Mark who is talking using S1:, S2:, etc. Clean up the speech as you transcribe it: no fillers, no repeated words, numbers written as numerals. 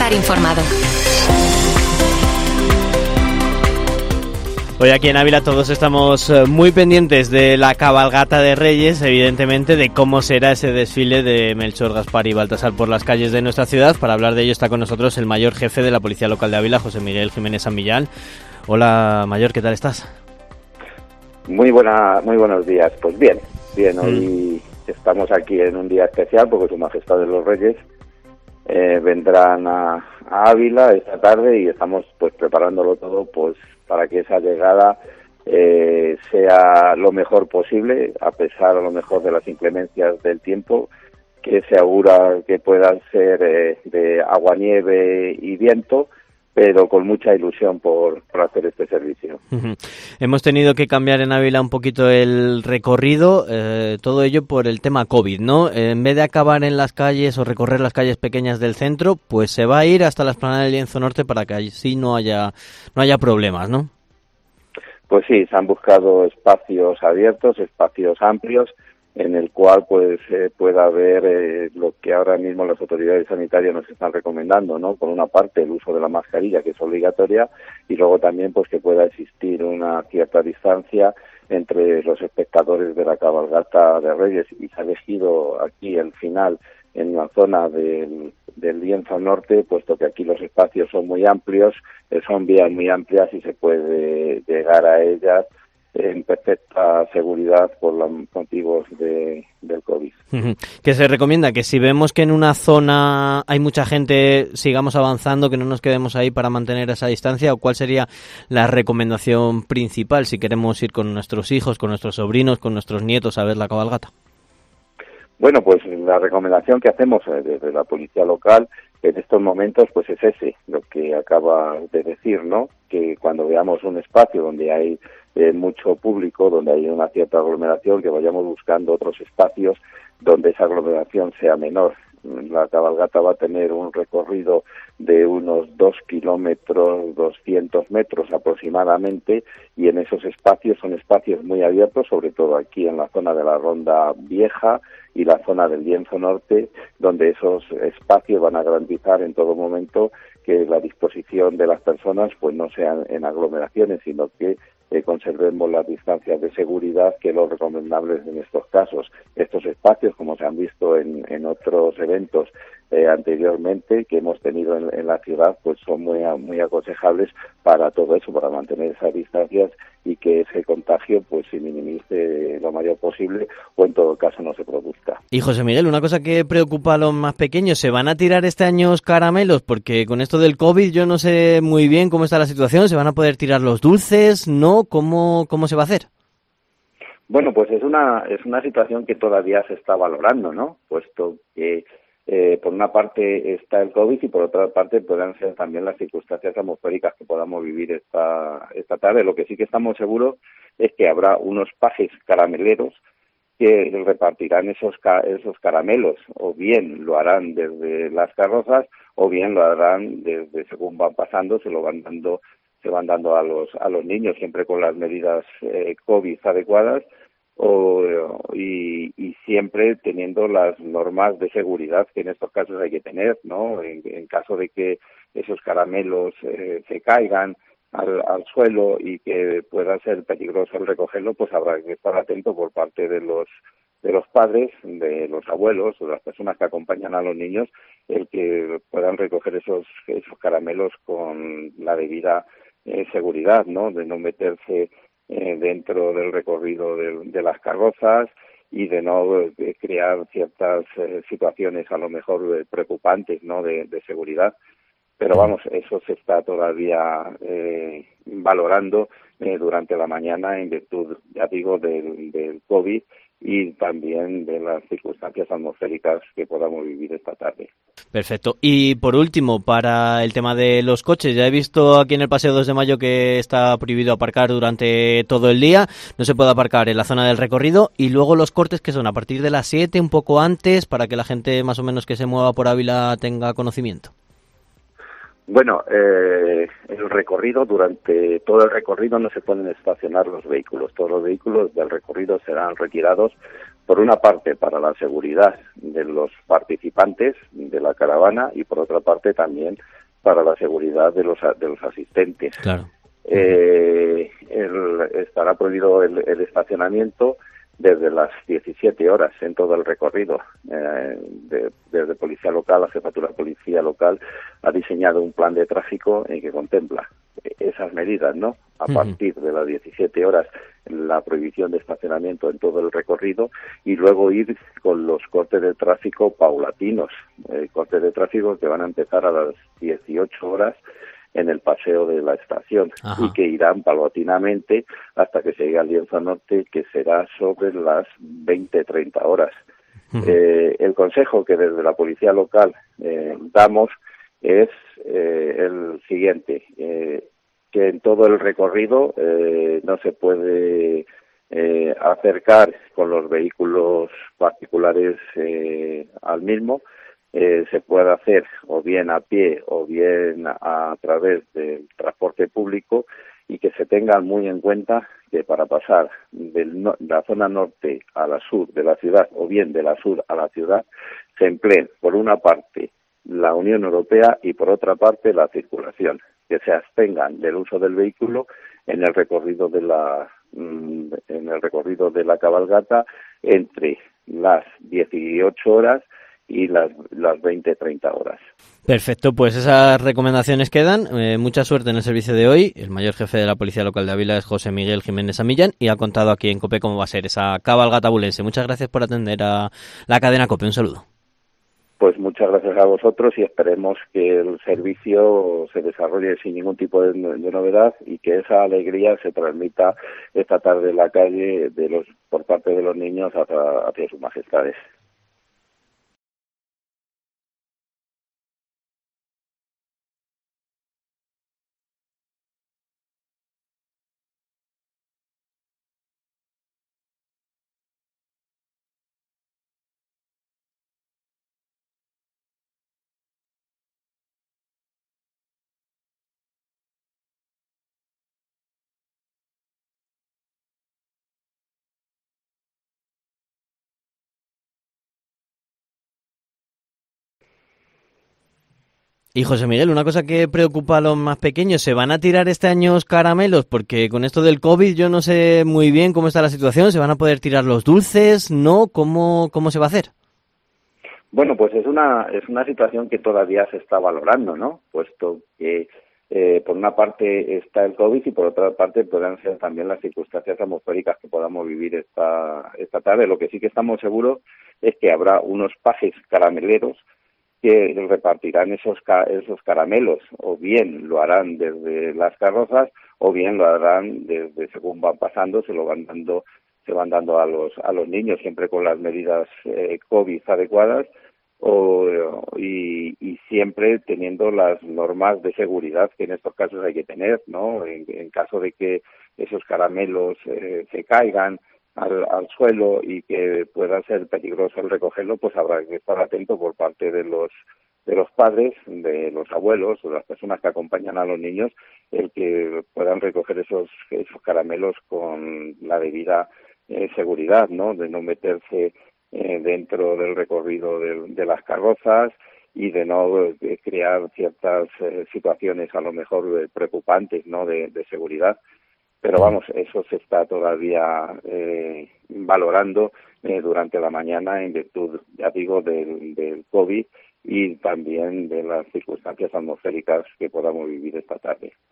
S1: estar informado.
S2: Hoy aquí en Ávila todos estamos muy pendientes de la cabalgata de Reyes, evidentemente de cómo será ese desfile de Melchor, Gaspar y Baltasar por las calles de nuestra ciudad. Para hablar de ello está con nosotros el mayor jefe de la Policía Local de Ávila, José Miguel Jiménez San Millán. Hola, mayor, ¿qué tal estás?
S3: Muy buenos días. Pues bien, hoy estamos aquí en un día especial porque Su Majestad de los Reyes vendrán a Ávila esta tarde y estamos pues preparándolo todo pues para que esa llegada sea lo mejor posible, a pesar a lo mejor de las inclemencias del tiempo, que se augura que puedan ser de agua, nieve y viento, pero con mucha ilusión por hacer este servicio.
S2: Hemos tenido que cambiar en Ávila un poquito el recorrido, todo ello por el tema COVID, ¿no? En vez de acabar en las calles o recorrer las calles pequeñas del centro, pues se va a ir hasta la explanada del Lienzo Norte para que así no haya problemas, ¿no?
S3: Pues sí, se han buscado espacios abiertos, espacios amplios, en el cual pues pueda haber lo que ahora mismo las autoridades sanitarias nos están recomendando, ¿no? Por una parte el uso de la mascarilla, que es obligatoria, y luego también pues que pueda existir una cierta distancia entre los espectadores de la cabalgata de Reyes, y se ha elegido aquí el final en la zona del Lienzo Norte, puesto que aquí los espacios son muy amplios, son vías muy amplias y se puede llegar a ellas en perfecta seguridad por los motivos del COVID.
S2: ¿Qué se recomienda? Que si vemos que en una zona hay mucha gente, sigamos avanzando, que no nos quedemos ahí para mantener esa distancia, ¿o cuál sería la recomendación principal si queremos ir con nuestros hijos, con nuestros sobrinos, con nuestros nietos a ver la cabalgata?
S3: Bueno, pues la recomendación que hacemos desde la policía local en estos momentos pues es lo que acaba de decir, ¿no? Que cuando veamos un espacio donde hay mucho público, donde hay una cierta aglomeración, que vayamos buscando otros espacios donde esa aglomeración sea menor. La cabalgata va a tener un recorrido de unos 2 kilómetros, 200 metros aproximadamente, y en esos espacios son espacios muy abiertos, sobre todo aquí en la zona de la Ronda Vieja y la zona del Lienzo Norte, donde esos espacios van a garantizar en todo momento que la disposición de las personas pues no sean en aglomeraciones, sino que conservemos las distancias de seguridad, que es lo recomendable en estos casos. Estos espacios, como se han visto en otros eventos anteriormente que hemos tenido en la ciudad, pues son muy aconsejables para todo eso, para mantener esas distancias y que ese contagio pues se minimice lo mayor posible o en todo caso no se produzca.
S2: Y José Miguel, una cosa que preocupa a los más pequeños, ¿se van a tirar este año caramelos? Porque con esto del COVID yo no sé muy bien cómo está la situación, ¿se van a poder tirar los dulces? ¿No? ¿Cómo se va a hacer?
S3: Bueno, pues es una situación que todavía se está valorando, ¿no? Puesto que por una parte está el COVID y por otra parte puedan ser también las circunstancias atmosféricas que podamos vivir esta tarde. Lo que sí que estamos seguros es que habrá unos pajes carameleros que repartirán esos caramelos, o bien lo harán desde las carrozas o bien lo harán desde, según van pasando, se van dando a los niños, siempre con las medidas COVID adecuadas, y siempre teniendo las normas de seguridad que en estos casos hay que tener, ¿no? En caso de que esos caramelos se caigan al suelo y que pueda ser peligroso el recogerlo, pues habrá que estar atento por parte de los padres, de los abuelos o de las personas que acompañan a los niños, el que puedan recoger esos caramelos con la debida seguridad, ¿no? De no meterse dentro del recorrido de las carrozas y de no crear ciertas situaciones a lo mejor preocupantes, ¿no? De seguridad. Pero vamos, eso se está todavía valorando durante la mañana en virtud, ya digo, del COVID y también de las circunstancias atmosféricas que podamos vivir esta tarde.
S2: Perfecto. Y por último, para el tema de los coches, ya he visto aquí en el Paseo 2 de Mayo que está prohibido aparcar durante todo el día, no se puede aparcar en la zona del recorrido, y luego los cortes que son a partir de las 7, un poco antes, para que la gente más o menos que se mueva por Ávila tenga conocimiento.
S3: Bueno, el recorrido, durante todo el recorrido no se pueden estacionar los vehículos. Todos los vehículos del recorrido serán retirados por una parte para la seguridad de los participantes de la caravana y por otra parte también para la seguridad de los asistentes.
S2: Claro.
S3: Estará prohibido el estacionamiento desde las 17 horas en todo el recorrido. Desde Policía Local, la Jefatura de Policía Local ha diseñado un plan de tráfico en que contempla esas medidas, ¿no? A partir de las 17 horas, la prohibición de estacionamiento en todo el recorrido y luego ir con los cortes de tráfico paulatinos. Cortes de tráfico que van a empezar a las 18 horas en el paseo de la estación. Ajá. Y que irán paulatinamente hasta que se llegue al lienzo norte, que será sobre las 20-30 horas. El consejo que desde la Policía Local damos es el siguiente, que en todo el recorrido no se puede acercar con los vehículos particulares al mismo. Se puede hacer o bien a pie o bien a través del transporte público y que se tenga muy en cuenta que para pasar de la zona norte a la sur de la ciudad o bien de la sur a la ciudad se emplee por una parte la Unión Europea y por otra parte la circulación, que se abstengan del uso del vehículo en el recorrido de la cabalgata entre las 18 horas y las 20-30 horas.
S2: Perfecto, pues esas recomendaciones quedan. Mucha suerte en el servicio de hoy. El mayor jefe de la Policía Local de Ávila es José Miguel Jiménez Amillán y ha contado aquí en COPE cómo va a ser esa cabalgata abulense. Muchas gracias por atender a la cadena COPE. Un saludo.
S3: Pues muchas gracias a vosotros y esperemos que el servicio se desarrolle sin ningún tipo de novedad y que esa alegría se transmita esta tarde en la calle por parte de los niños hacia sus majestades.
S2: Y José Miguel, una cosa que preocupa a los más pequeños, ¿se van a tirar este año caramelos? Porque con esto del COVID yo no sé muy bien cómo está la situación. ¿Se van a poder tirar los dulces? ¿No? ¿Cómo se va a hacer?
S3: Bueno, pues es una situación que todavía se está valorando, ¿no? Puesto que por una parte está el COVID y por otra parte podrán ser también las circunstancias atmosféricas que podamos vivir esta tarde. Lo que sí que estamos seguros es que habrá unos pajes carameleros que repartirán esos caramelos, o bien lo harán desde las carrozas, o bien lo harán desde según van pasando, se van dando a los niños, siempre con las medidas COVID adecuadas, y siempre teniendo las normas de seguridad que en estos casos hay que tener, ¿no? En caso de que esos caramelos se caigan al suelo y que pueda ser peligroso el recogerlo, pues habrá que estar atento por parte de los padres, de los abuelos o de las personas que acompañan a los niños, el que puedan recoger esos caramelos con la debida seguridad, ¿no? De no meterse dentro del recorrido de las carrozas y de no crear ciertas situaciones a lo mejor preocupantes, ¿no? De seguridad. Pero vamos, eso se está todavía valorando durante la mañana en virtud, ya digo, del COVID y también de las circunstancias atmosféricas que podamos vivir esta tarde.